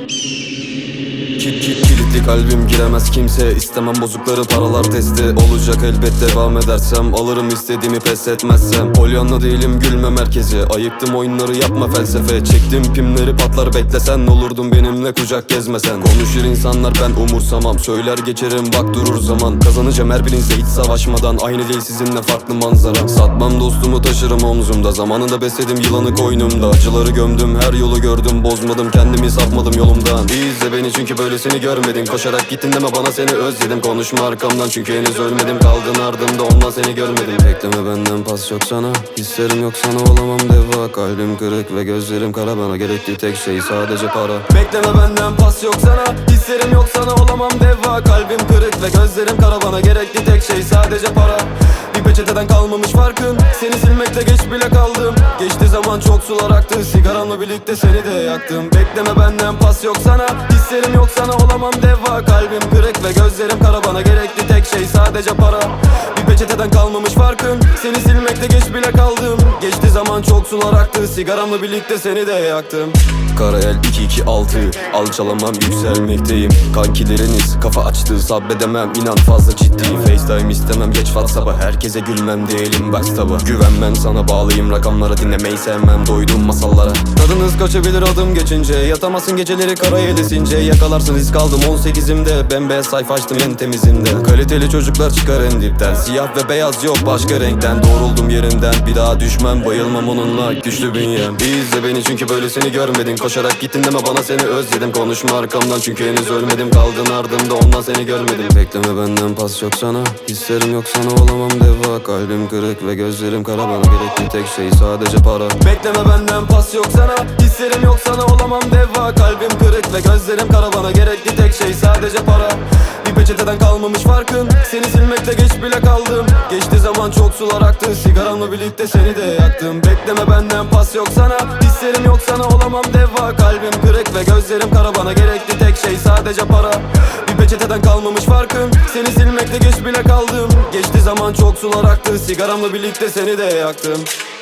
Kilitli kalbim, giremez kimse. İstemem bozukları, paralar testi. Olacak elbet, devam edersem. Alırım istediğimi, pes etmezsem. Polyanla değilim, gülme merkezi. Ayıktım oyunları, yapma felsefe. Çektim pimleri, patlar beklesen. Olurdun benimle kucak gezmesen. Konuşur insanlar, ben umursamam. Söyler geçerim, bak durur zaman. Kazanacağım her birinize hiç savaşmadan. Aynı değil sizinle, farklı manzara. Satmam dostumu, taşırım omzumda. Zamanında besledim yılanı koynumda. Acıları gömdüm, her yolu gördüm. Bozmadım kendimi, sapmadım yolumdan. İzle beni çünkü böylesini görmedin. Koşarak gittin deme bana, seni özledim. Konuşma arkamdan çünkü henüz ölmedim. Kaldın ardımda, ondan seni görmedim. Bekleme benden, pas yok sana. Hislerim yok sana, olamam deva. Kalbim kırık ve gözlerim kara, bana gerekli tek şey sadece para. Bekleme benden, pas yok sana. Hislerim yok sana, olamam deva. Kalbim kırık ve gözlerim kara, bana gerekli tek şey sadece para. Bir peçeteden kalmamış farkın, seni silmekte geç bile kaldım. Geçti zaman, çok sular aktı. Sigaramla birlikte seni de yaktım. Bekleme benden, pas yok sana. Hislerim yok sana, olamam deva. Kalbim kırık ve gözlerim kara, bana gerekli tek şey sadece para. Bir peçeteden kalmamış farkın, seni silmekte geç bile kaldım. Geçti zaman, çok sular aktı. Sigaramla birlikte seni de yaktım. Karayel 226, alçalamam, yükselmekteyim. Kankileriniz kafa açtı, sabredemem, inan fazla ciddiyim. FaceTime istemem, geç WhatsApp'a, herkese gülmem, değilim backstop'a. Güvenmen sana bağlıyım, rakamlara dinlemeyi sevmem, doydum masallara. Tadınız kaçabilir adım geçince, yatamazsın geceleri karayel esince. Yakalarsın, iz kaldım 18'imde, bembeyaz sayfa açtım en temizinde. Kaliteli çocuklar çıkar en dipten, siyah ve beyaz yok başka renkten. Doğruldum yerimden, bir daha düşmem, bayılmam onunla, güçlü bünyem. İzle beni çünkü böylesini görmedin. Koşarak gittin deme bana, seni özledim. Konuşma arkamdan çünkü henüz ölmedim. Kaldın ardımda, ondan seni görmedim. Bekleme benden, pas yok sana. Hislerim yok sana, olamam deva. Kalbim kırık ve gözlerim kara, bana gerekli tek şey sadece para. Bekleme benden, pas yok sana. Hislerim yok sana, olamam deva. Kalbim kırık ve gözlerim kara, bana gerekli tek şey sadece para. Bir peçeteden kalmamış farkın, seni silmekte geç bile kaldım. Geçti zaman, çok sular aktı. Sigaramla birlikte seni de yaktım. Bekleme benden, pas yok sana. Hislerim yok sana, olamam deva. Kalbim kırık ve gözlerim kara, bana gerekli tek şey sadece para. Bir peçeteden kalmamış farkın, seni silmekte geç bile kaldım. Geçti zaman, çok sular aktı. Sigaramla birlikte seni de yaktım.